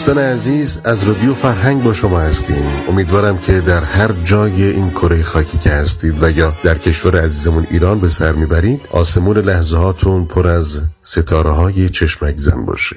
دوستان عزیز، از رادیو فرهنگ با شما هستیم. امیدوارم که در هر جای این کره خاکی که هستید و یا در کشور عزیزمون ایران به سر میبرید، آسمون لحظه هاتون پر از ستاره های چشمک زن باشه.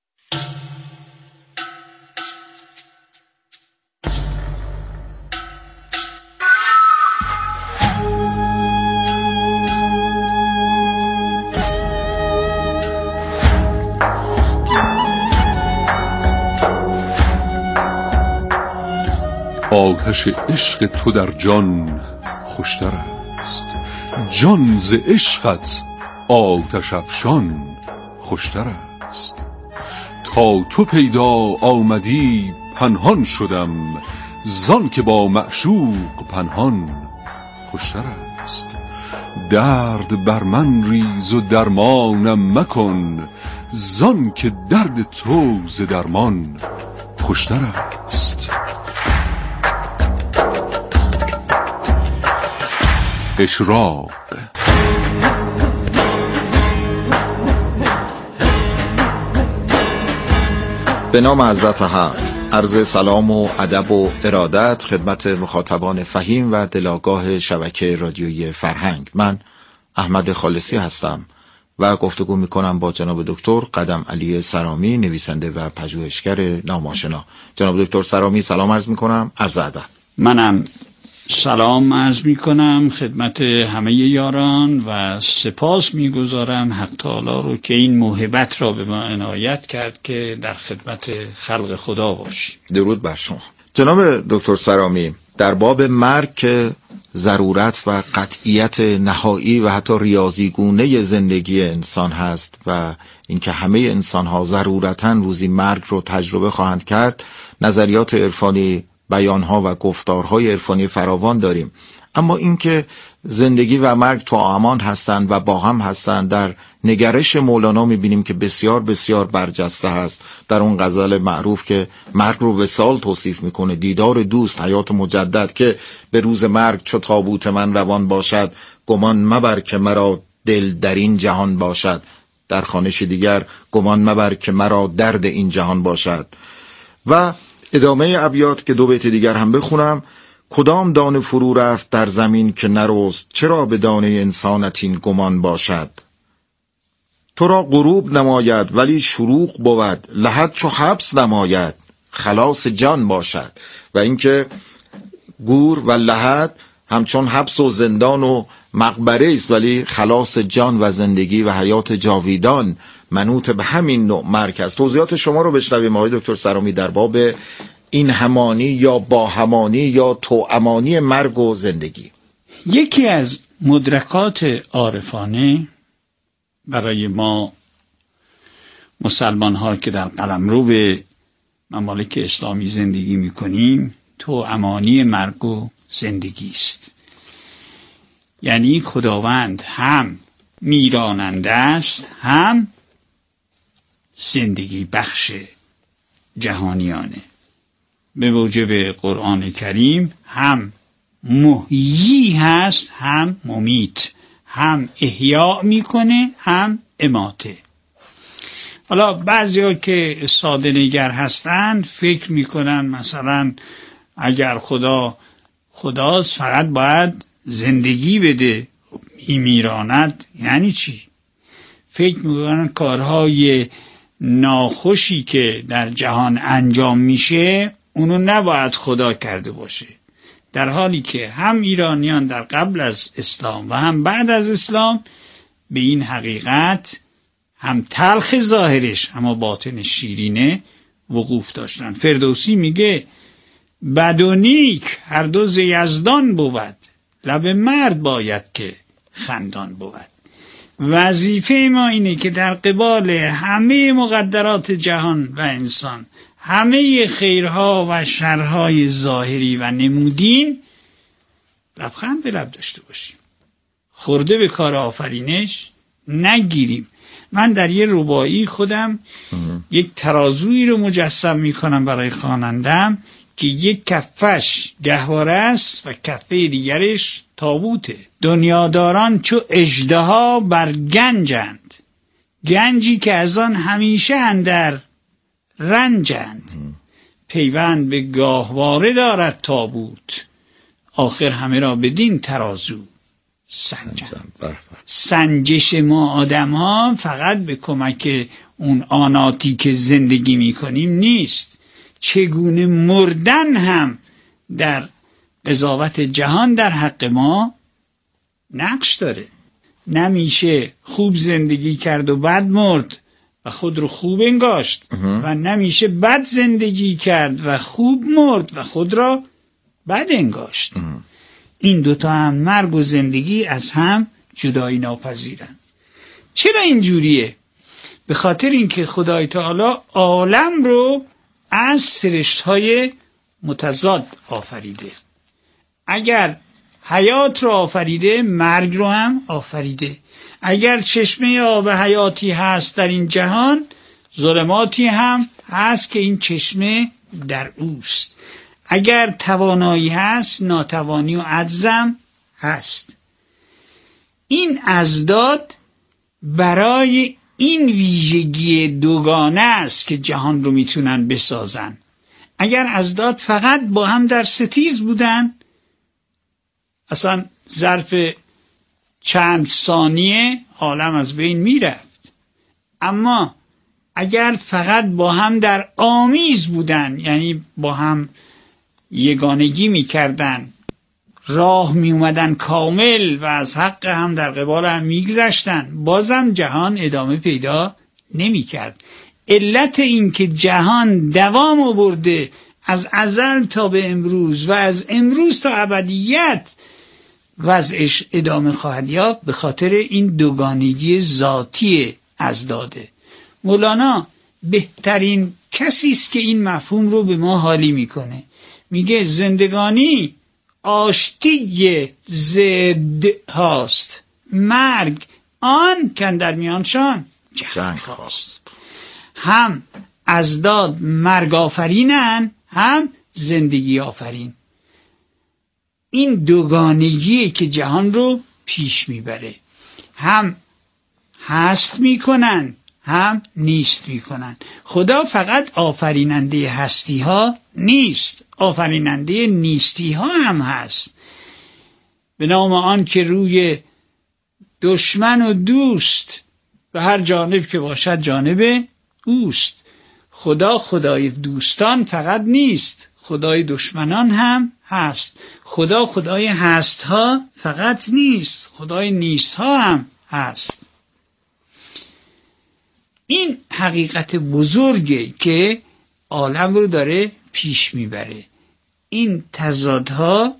آتش عشق تو در جان خوشتر است، جان ز عشقت آتش افشان خوشتر است. تا تو پیدا آمدی پنهان شدم، زان که با معشوق پنهان خوشتر است. درد بر من ریز و درمانم مکن، زان که درد تو ز درمان خوشتر است. اشراق. به نام حضرت حق، عرض سلام و ادب و ارادت خدمت مخاطبان فهیم و دلاگاه شبکه رادیویی فرهنگ. من احمد خالصی هستم و گفتگو میکنم با جناب دکتر قدم علی سرامی، نویسنده و پژوهشگر ناماشنا. جناب دکتر سرامی سلام عرض میکنم، عرض ادب. منم سلام عرض می کنم خدمت همه یاران و سپاس می گذارم حق تعالی رو که این موهبت را به ما عنایت کرد که در خدمت خلق خدا باشیم. درود بر شما. جناب دکتر سرامی، در باب مرگ که ضرورت و قطعیت نهایی و حتی ریاضیگونه زندگی انسان هست و اینکه همه انسان ها ضرورتاً روزی مرگ رو تجربه خواهند کرد، نظریات عرفانی، بیانها و گفتارهای عرفانی فراوان داریم. اما اینکه زندگی و مرگ توامان هستند و با هم هستند، در نگرش مولانا میبینیم که بسیار بسیار برجسته هست. در اون غزل معروف که مرگ رو وصال توصیف میکنه، دیدار دوست، حیات مجدد، که به روز مرگ چو تابوت من روان باشد، گمان مبر که مرا دل در این جهان باشد. در خوانش دیگر گمان مبر که مرا درد این جهان باشد. و ادامه ابیات که دو بیت دیگر هم بخونم: کدام دانه فرو رفت در زمین که نرست، چرا به دانه انسانت این گمان باشد. تو را غروب نماید ولی شروق بود، لحد چو حبس نماید خلاص جان باشد. و اینکه گور و لحد همچون حبس و زندان و مقبره است، ولی خلاص جان و زندگی و حیات جاویدان منوط به همین نوع مرگ است. توضیحات شما رو بشنویم آقای دکتر سرامی در باب این همانی یا با همانی یا توامانی مرگ و زندگی. یکی از مدرکات عارفانه برای ما مسلمان ها که در قلمرو ممالک اسلامی زندگی میکنیم توامانی مرگ و زندگی است. یعنی خداوند هم میراننده است، هم زندگی بخش جهانیانه. به موجب قرآن کریم هم محیی هست، هم ممیت، هم احیا میکنه، هم اماته. حالا بعضیا که ساده نگر هستند فکر میکنن مثلا اگر خداست فقط باید زندگی بده، میراند یعنی چی؟ فکر میکنن کارهای ناخوشی که در جهان انجام میشه اونو نباید خدا کرده باشه، در حالی که هم ایرانیان در قبل از اسلام و هم بعد از اسلام به این حقیقت هم تلخ ظاهرش اما باطن شیرینه وقوف داشتن. فردوسی میگه بد و نیک هر دو ز یزدان بود، لب مرد باید که خندان بود. وظیفه ما اینه که در قبال همه مقدرات جهان و انسان، همه خیرها و شرهای ظاهری و نمودین، لبخند به لب داشته باشیم، خورده به کار آفرینش نگیریم. من در یه رباعی خودم یک ترازویی رو مجسم میکنم برای خوانندم که یک کفش گهواره است و کفه دیگرش تابوته. دنیاداران چو اژدها بر گنجند، گنجی که از آن همیشه اندر رنجند. پیوند به گاهواره دارد تابوت، آخر همه را بدین ترازو سنجند. سنجش ما آدم ها فقط به کمک اون آناتی که زندگی می کنیم نیست، چگونه مردن هم در قضاوت جهان در حق ما نقش داره. نمیشه خوب زندگی کرد و بد مرد و خود رو خوب انگاشت و نمیشه بد زندگی کرد و خوب مرد و خود را بد انگاشت. این دوتا هم، مرگ و زندگی، از هم جدایی ناپذیرن. چرا اینجوریه؟ به خاطر اینکه خدای تعالی عالم رو از سرشت‌های متضاد آفریده. اگر حیات رو آفریده، مرگ رو هم آفریده. اگر چشمه آب حیاتی هست در این جهان، ظلماتی هم هست که این چشمه در اوست. اگر توانایی هست، ناتوانی و عجزم هست. این ازداد برای این ویژگی دوگانه است که جهان رو میتونن بسازن. اگر ازداد فقط با هم در ستیز بودن، اصلا ظرف چند ثانیه عالم از بین میرفت. اما اگر فقط با هم در آمیز بودن، یعنی با هم یگانگی میکردن، راه میومدن کامل و از حق هم در قبال هم میگذشتن، بازم جهان ادامه پیدا نمیکرد. علت این که جهان دوام آورده از ازل تا به امروز و از امروز تا ابدیت وضعش ادامه خواهد یافت، به خاطر این دوگانگی ذاتی ازداده. مولانا بهترین کسی است که این مفهوم رو به ما حالی میکنه. میگه زندگانی آشتی ضد هاست، مرگ آن کن در میانشان جنگ هاست. هم ازداد مرگ آفرینن، هم زندگی آفرین. این دوگانگیه که جهان رو پیش میبره. هم هست میکنن، هم نیست میکنن. خدا فقط آفریننده هستی ها نیست، آفریننده نیستی ها هم هست. به نام آن که روی دشمن و دوست به هر جانب که باشد جانب اوست. خدا خدای دوستان فقط نیست، خدای دشمنان هم هست. خدا خدای هست ها فقط نیست، خدای نیست ها هم هست. این حقیقت بزرگه که عالم رو داره پیش میبره. این تضادها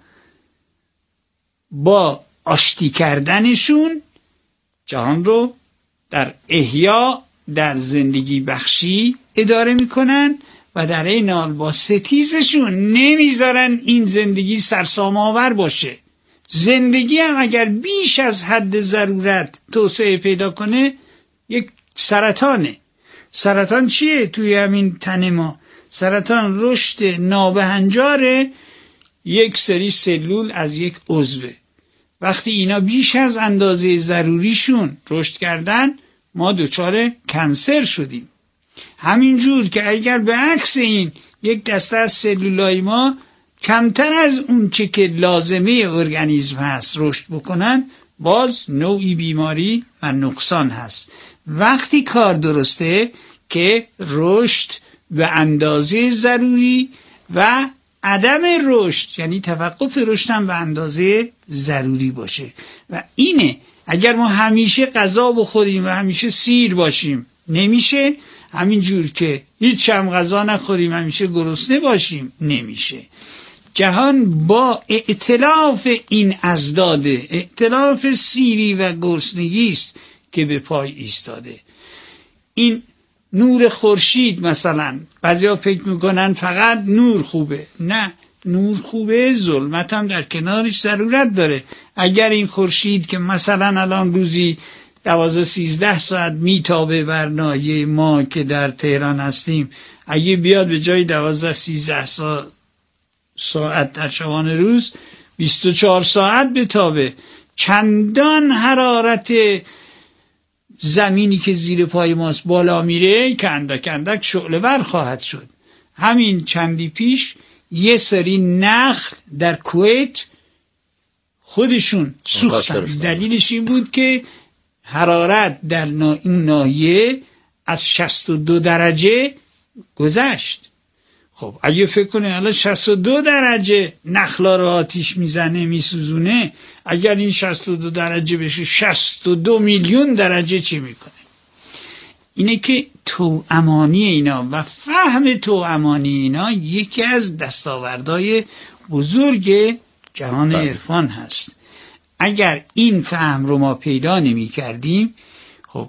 با آشتی کردنشون جهان رو در احیا، در زندگی بخشی اداره میکنن و در این حال با ستیزشون نمیذارن این زندگی سرسام آور باشه. زندگی هم اگر بیش از حد ضرورت توسعه پیدا کنه یک سرطانه. سرطان چیه توی همین تن ما؟ سرطان رشد نابهنجار یک سری سلول از یک عضوه. وقتی اینا بیش از اندازه ضروریشون رشد کردن، ما دچار کنسر شدیم. همینجور که اگر به عکس این یک دسته از سلولای ما کمتر از اون چه که لازمه ارگانیسم هست رشد بکنن، باز نوعی بیماری و نقصان هست. وقتی کار درسته که رشد به اندازه ضروری و عدم رشد، یعنی توقف رشد هم به اندازه ضروری باشه. و اینه اگر ما همیشه غذا بخوریم و همیشه سیر باشیم نمیشه، همینجور که هیچ هم غذا نخوریم همیشه گرسنه باشیم نمیشه. جهان با ائتلاف این ازداده، ائتلاف سیری و گرسنگی است که به پای ایستاده. این نور خورشید مثلا، بعضیا فکر میکنن فقط نور خوبه. نه، نور خوبه، ظلمت هم در کنارش ضرورت داره. اگر این خورشید که مثلا الان روزی 12-13 ساعت میتابه بر ناحیه ما که در تهران هستیم، اگه بیاد به جای 12-13 ساعت در شبانه روز 24 ساعت بتابه، چندان حرارت زمینی که زیر پای ماست بالا میره که اندک اندک شعله ور خواهد شد. همین چندی پیش یه سری نخل در کویت خودشون سوختن. دلیلش این بود که حرارت در این ناحیه از 62 درجه گذشت. خب اگه فکر کنه الان 62 درجه نخلا رو آتیش میزنه میسوزونه، اگر این 62 درجه بشه 62 میلیون درجه چی میکنه؟ اینه که توأمانی اینا و فهم توأمانی اینا یکی از دستاوردهای بزرگ جهان عرفان هست. اگر این فهم رو ما پیدا نمی کردیم، خب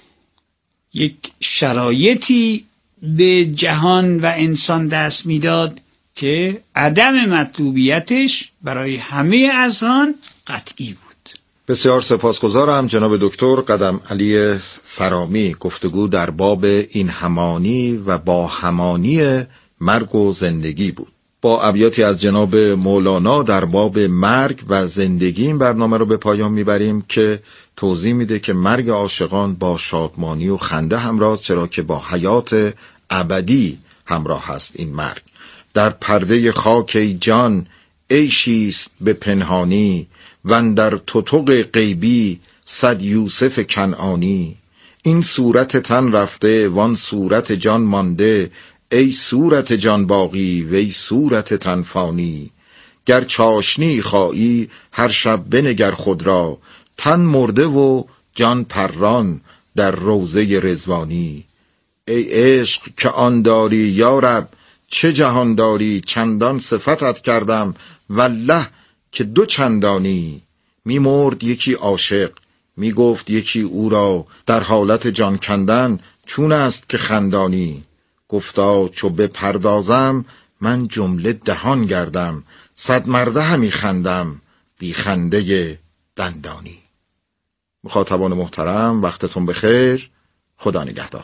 یک شرایطی به جهان و انسان دست میداد که عدم مطلوبیتش برای همه اذهان قطعی بود. بسیار سپاسگزارم جناب دکتر قدم علی سرامی. گفتگو در باب این همانی و با همانی مرگ و زندگی بود. با ابیاتی از جناب مولانا در باب مرگ و زندگی این برنامه رو به پایان میبریم که توضیح میده که مرگ عاشقان با شادمانی و خنده همراه، چرا که با حیات ابدی همراه هست. این مرگ در پرده خاک ای جان عیشیست به پنهانی، و در تتق غیبی صد یوسف کنعانی. این صورت تن رفته وان صورت جان مانده، ای صورت جان باقی و ای صورت تن فانی. گر چاشنی خواهی هر شب بنگر خود را، تن مرده و جان پران در روضه رضوانی. ای عشق که آن داری یا رب، چه جهان داری چندان صفتت کردم، والله که دو چندانی. می مرد یکی عاشق، می گفت یکی او را، در حالت جان کندن چون است که خندانی. گفتا چو بپردازم من جمله دهان گردم، صد مرده همی خندم بی خنده دندانی. مخاطبان محترم وقتتون بخیر، خدا نگهدار.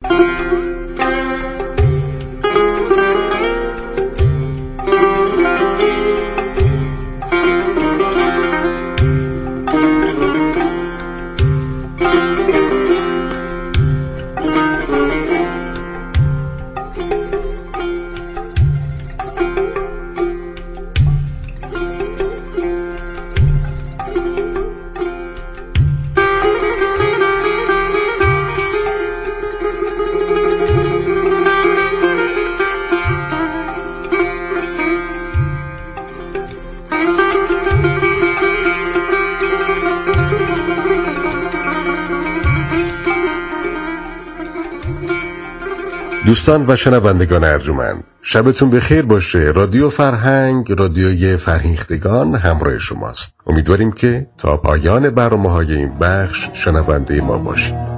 دوستان و شنوندگان ارجمند، شبتون بخیر باشه. رادیو فرهنگ، رادیوی فرهیختگان همراه شماست. امیدواریم که تا پایان برنامه‌های این بخش شنونده ما باشید.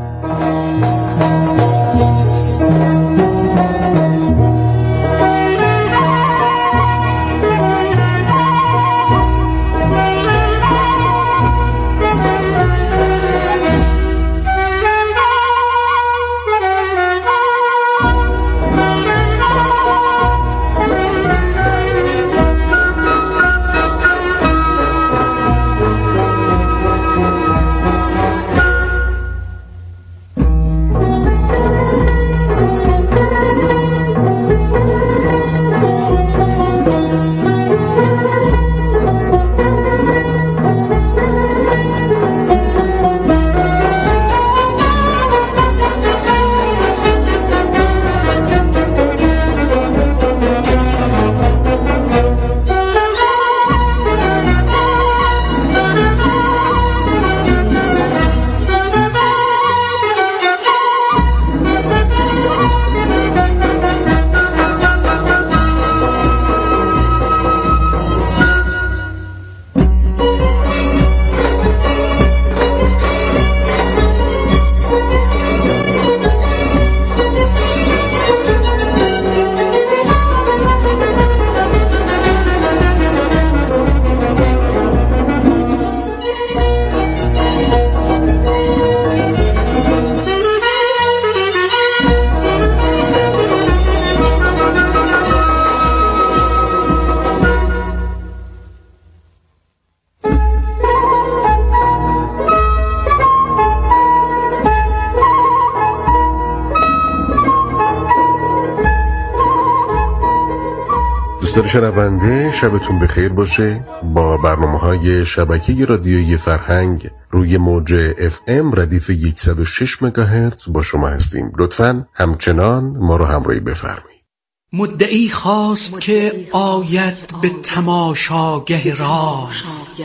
دوستان شنونده، شبتون بخیر باشه. با برنامه‌های شبکه رادیویی فرهنگ روی موج FM ردیف 106 مگاهرتز با شما هستیم. لطفاً همچنان ما رو همراهی بفرمایید. مدعی خواست که آید به تماشاگه راز،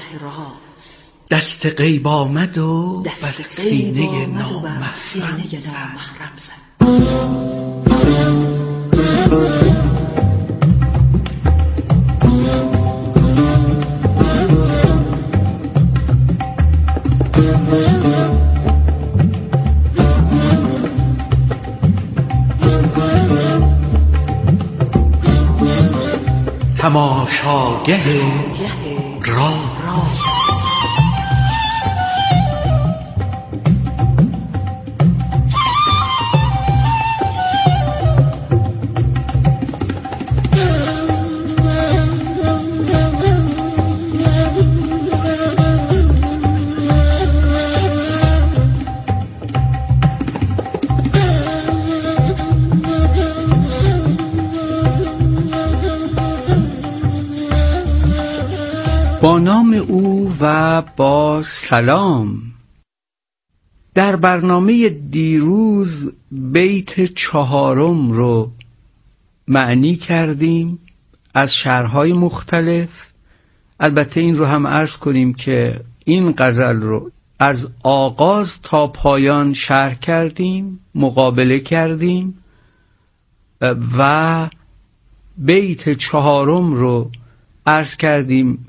دست غیب آمد و بر سینه نامحرم زد. تماشاگه راز. با نام او و با سلام. در برنامه دیروز بیت 4 رو معنی کردیم از شرح‌های مختلف. البته این رو هم عرض کنیم که این غزل رو از آغاز تا پایان شرح کردیم، مقابله کردیم و بیت 4 رو عرض کردیم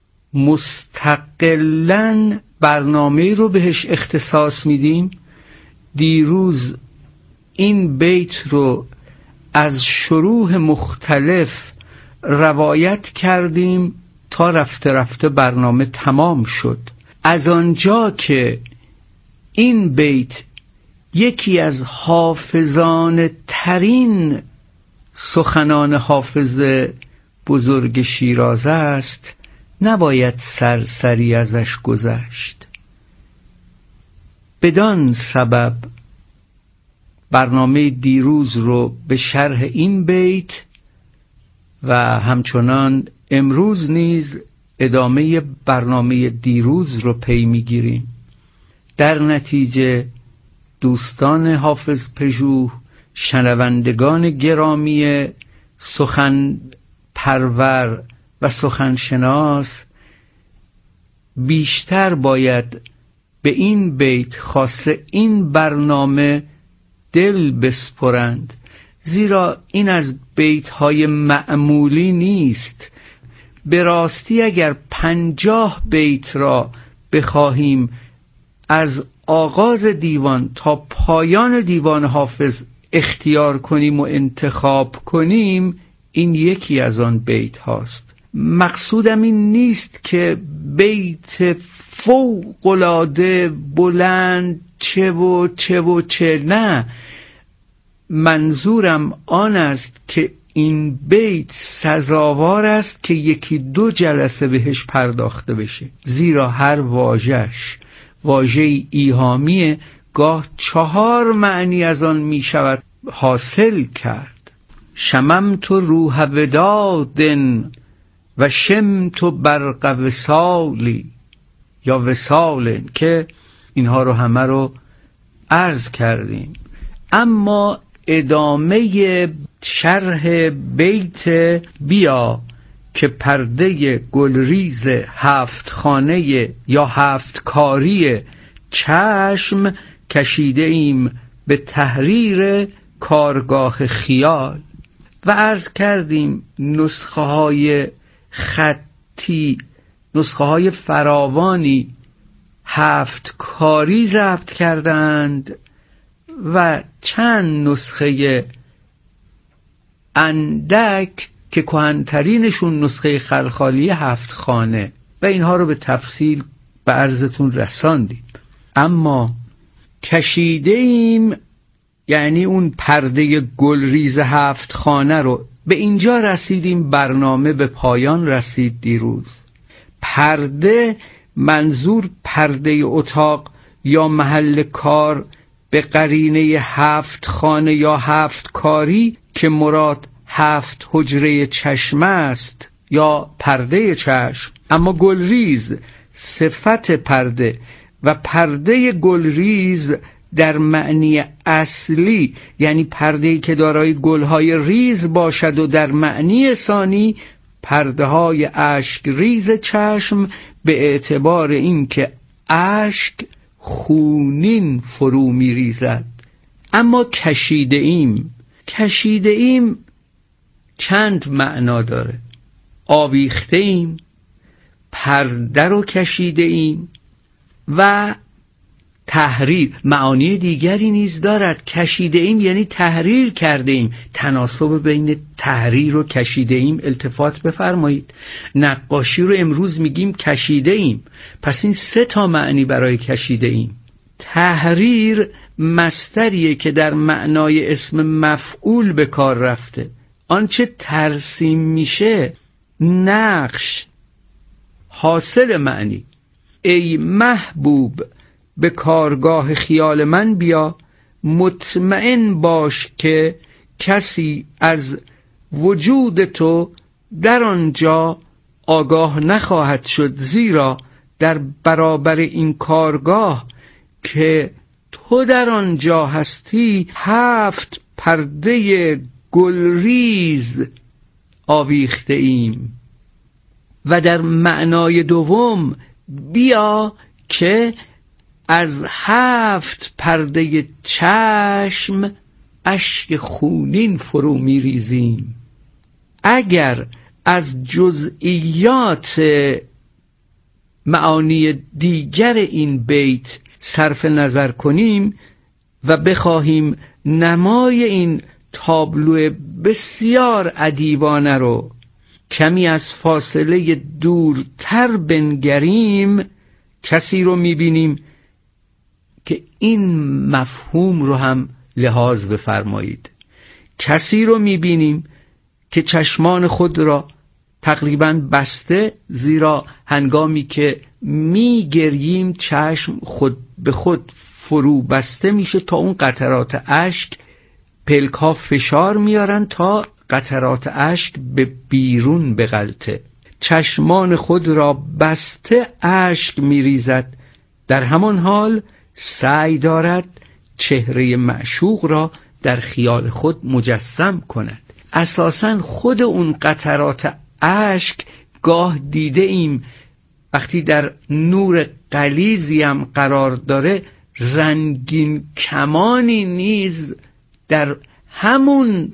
مستقلاً برنامه رو بهش اختصاص میدیم. دیروز این بیت رو از شروح مختلف روایت کردیم تا رفته رفته برنامه تمام شد. از آنجا که این بیت یکی از حافظانه ترین سخنان حافظ بزرگ شیراز است، نباید سرسری ازش گذشت. بدان سبب برنامه دیروز رو به شرح این بیت و همچنان امروز نیز ادامه برنامه دیروز رو پی میگیریم. در نتیجه دوستان حافظ پژوه، شنوندگان گرامی سخن پرور و سخنشناس، بیشتر باید به این بیت خاصه این برنامه دل بسپرند، زیرا این از بیت‌های معمولی نیست. به راستی اگر 50 بیت را بخواهیم از آغاز دیوان تا پایان دیوان حافظ اختیار کنیم و انتخاب کنیم، این یکی از آن بیت هاست. مقصودم این نیست که بیت فوق‌العاده بلند چه و چه و چه، نه، منظورم آن است که این بیت سزاوار است که 1-2 جلسه بهش پرداخته بشه، زیرا هر واژه‌اش واژه ایهامیه، گاه 4 معنی از آن می شود حاصل کرد. شممت روح وداد و شمت برق وصالی، یا وصال، که اینها رو همه رو عرض کردیم. اما ادامه شرح بیت بیا که پرده گلریز 7 خانه یا 7 کاری چشم کشیده ایم به تحریر کارگاه خیال. و عرض کردیم نسخه های خطی، نسخه های فراوانی 7 کاری ضبط کردند و چند نسخه اندک که کهن‌ترینشون نسخه خلخالی 7 خانه، و اینها رو به تفصیل به عرضتون رساندیم. اما کشیده ایم یعنی اون پرده گلریز 7 خانه رو به اینجا رسیدیم. برنامه به پایان رسید دیروز. پرده منظور پرده اتاق یا محل کار به قرینه 7 خانه یا 7 کاری که مراد 7 حجره چشم است یا پرده چشم، اما گلریز صفت پرده و پرده گلریز در معنی اصلی یعنی پرده‌ای که دارای گلهای ریز باشد و در معنی ثانی پرده های اشک ریز چشم به اعتبار اینکه اشک خونین فرو می ریزد. اما کشیده ایم چند معنا داره. آویخته ایم، پرده رو کشیده ایم و تحریر معانی دیگری نیز دارد. کشیده ایم یعنی تحریر کرده ایم. تناسب بین تحریر و کشیده ایم التفات بفرمایید. نقاشی رو امروز میگیم کشیده ایم، پس این 3 معنی برای کشیده ایم. تحریر مصدریه که در معنای اسم مفعول به کار رفته. آنچه ترسیم میشه نقش. حاصل معنی ای محبوب به کارگاه خیال من بیا، مطمئن باش که کسی از وجود تو در آنجا آگاه نخواهد شد، زیرا در برابر این کارگاه که تو در آنجا هستی 7 پرده گلریز آویخته ایم. و در معنای دوم بیا که از 7 پرده چشم اشک خونین فرو می ریزیم. اگر از جزئیات معانی دیگر این بیت صرف نظر کنیم و بخواهیم نمای این تابلو بسیار ادیبانه رو کمی از فاصله دورتر بنگریم، کسی رو میبینیم که این مفهوم رو هم لحاظ بفرمایید. کسی رو میبینیم که چشمان خود را تقریباً بسته، زیرا هنگامی که میگریم چشم خود به خود فرو بسته میشه تا اون قطرات اشک پلک‌ها فشار میارن تا قطرات اشک به بیرون بغلته. چشمان خود را بسته اشک میریزد، در همان حال سعی دارد چهره معشوق را در خیال خود مجسم کند. اساساً خود اون قطرات اشک گاه دیده ایم وقتی در نور غلیظی هم قرار داره رنگین کمانی نیز در همون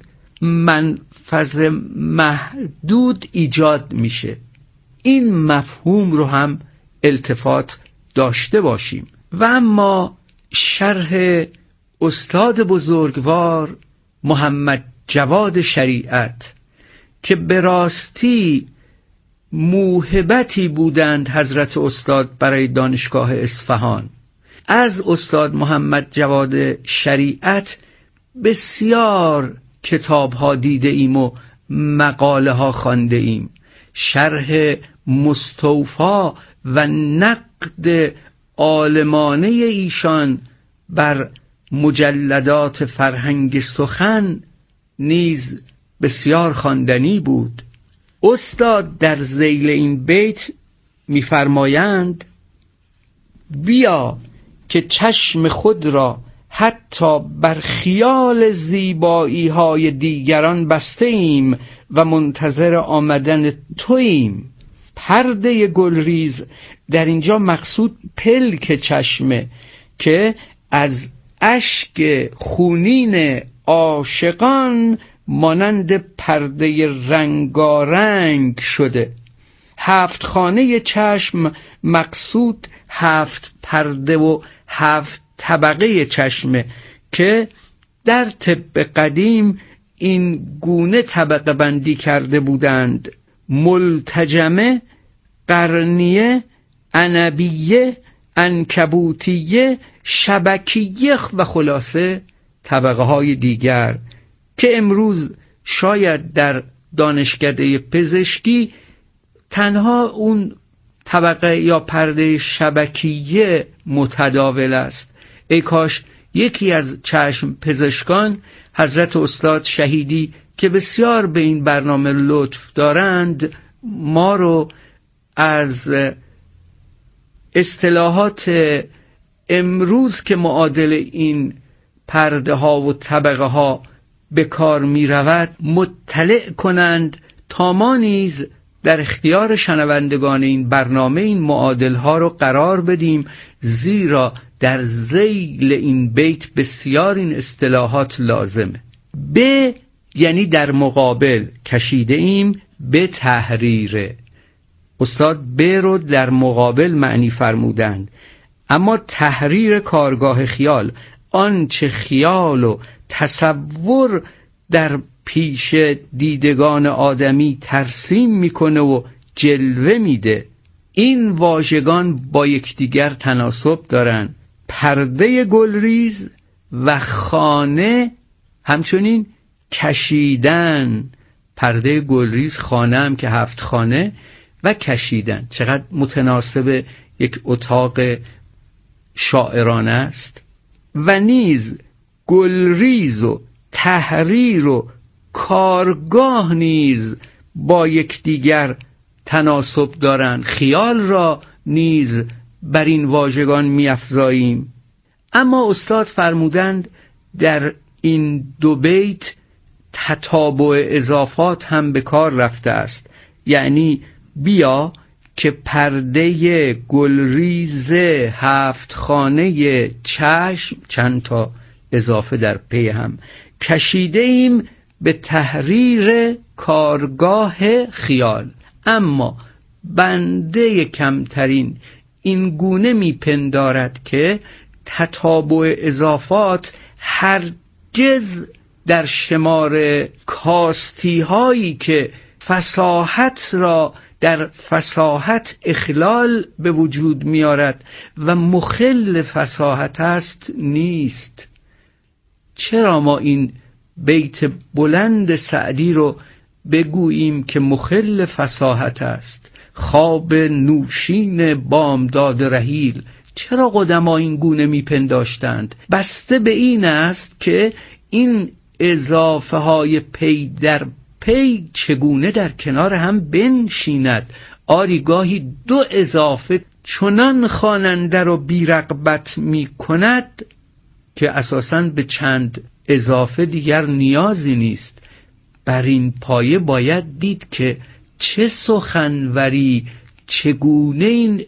منفذ محدود ایجاد میشه. این مفهوم رو هم التفات داشته باشیم. و اما شرح استاد بزرگوار محمد جواد شریعت که به راستی موهبتی بودند حضرت استاد برای دانشگاه اصفهان. از استاد محمد جواد شریعت بسیار کتاب ها دیده ایم و مقاله ها خوانده ایم. شرح مستوفا و نقد عالمانه ایشان بر مجلدات فرهنگ سخن نیز بسیار خواندنی بود. استاد در ذیل این بیت می‌فرمایند بیا که چشم خود را حتی بر خیال زیبایی های دیگران بسته ایم و منتظر آمدن توییم. پرده گلریز در اینجا مقصود پلک چشمه که از اشک خونین عاشقان مانند پرده رنگارنگ شده. 7 خانه چشم مقصود 7 پرده و 7 طبقه چشمه که در طب قدیم این گونه طبقه بندی کرده بودند: ملتجمه، قرنیه، عنبیه، عنکبوتیه، شبکیه و خلاصه طبقه های دیگر که امروز شاید در دانشکده پزشکی تنها اون طبقه یا پرده شبکیه متداول است. ای کاش یکی از چشم پزشکان حضرت استاد شهیدی که بسیار به این برنامه لطف دارند ما رو از اصطلاحات امروز که معادل این پرده ها و طبقه ها به کار می رود مطلع کنند تا ما نیز در اختیار شنوندگان این برنامه این معادل ها رو قرار بدیم، زیرا در ذیل این بیت بسیار این اصطلاحات لازمه. به یعنی در مقابل کشیده ایم، به تحریره. استاد به رو در مقابل معنی فرمودند، اما تحریر کارگاه خیال، آنچه خیال و تصور در پیش دیدگان آدمی ترسیم میکنه و جلوه میده، این واژگان با یکدیگر تناسب دارن. پرده گلریز و خانه همچنین کشیدن. پرده گلریز، خانه هم که 7 خانه و کشیدن. چقدر متناسب یک اتاق شاعرانه است. و نیز گلریز و تحریر و کارگاه نیز با یکدیگر تناسب دارند. خیال را نیز بر این واژگان می‌افزاییم. اما استاد فرمودند در این 2 بیت تتابع اضافات هم به کار رفته است. یعنی بیا که پرده گلریز 7 خانه چشم، چند تا اضافه در پی هم، کشیده ایم به تحریر کارگاه خیال. اما بنده کمترین این گونه میپندارد که تتابع اضافات هرگز در شمار کاستی هایی که فصاحت را در فصاحت اخلال به وجود میارد و مخل فصاحت است نیست. چرا ما این بیت بلند سعدی رو بگوییم که مخل فصاحت است؟ خواب نوشین بامداد رحیل. چرا قدما این گونه میپنداشتند؟ بسته به این است که این اضافه های پی در پی چگونه در کنار هم بنشیند. آری گاهی 2 اضافه چنان خواننده رو بی‌رغبت می کند که اساساً به چند اضافه دیگر نیازی نیست. بر این پایه باید دید که چه سخنوری، چگونه این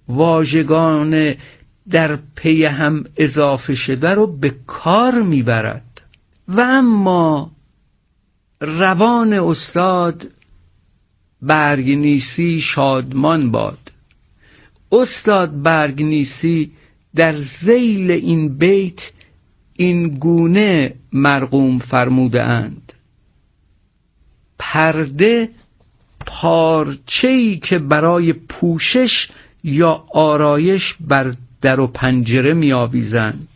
واژگان در پی هم اضافه شده رو به کار میبرد. و اما روان استاد برگنیسی شادمان باد. استاد برگنیسی در ذیل این بیت این گونه مرقوم فرموده اند: پرده پارچه‌ای که برای پوشش یا آرایش بر در و پنجره می آویزند.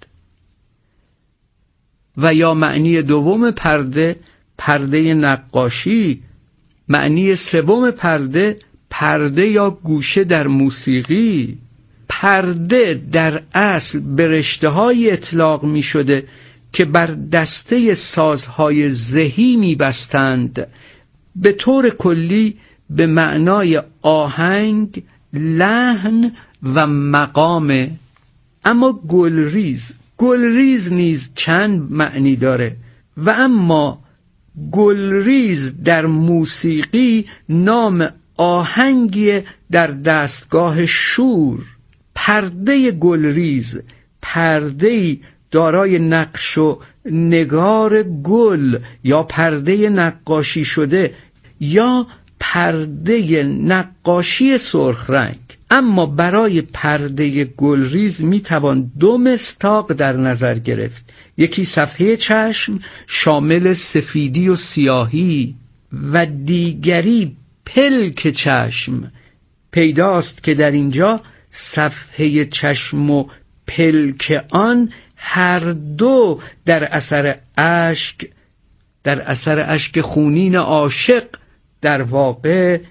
و یا معنی دوم پرده، پرده نقاشی. معنی سوم پرده، پرده یا گوشه در موسیقی. پرده در اصل به رشته‌های اطلاق می شده که بر دسته سازهای زهی می بستند. به طور کلی به معنای آهنگ، لحن و مقام. اما گلریز نیز چند معنی داره. و اما گلریز در موسیقی نام آهنگی در دستگاه شور. پرده گلریز، پرده‌ای دارای نقش و نگار گل یا پرده نقاشی شده یا پرده نقاشی سرخ رنگ. اما برای پرده گلریز میتوان 2 مصداق در نظر گرفت. یکی صفحه چشم شامل سفیدی و سیاهی و دیگری پلک چشم. پیداست که در اینجا صفحه چشم و پلک آن هر دو در اثر اشک خونین عاشق در واقع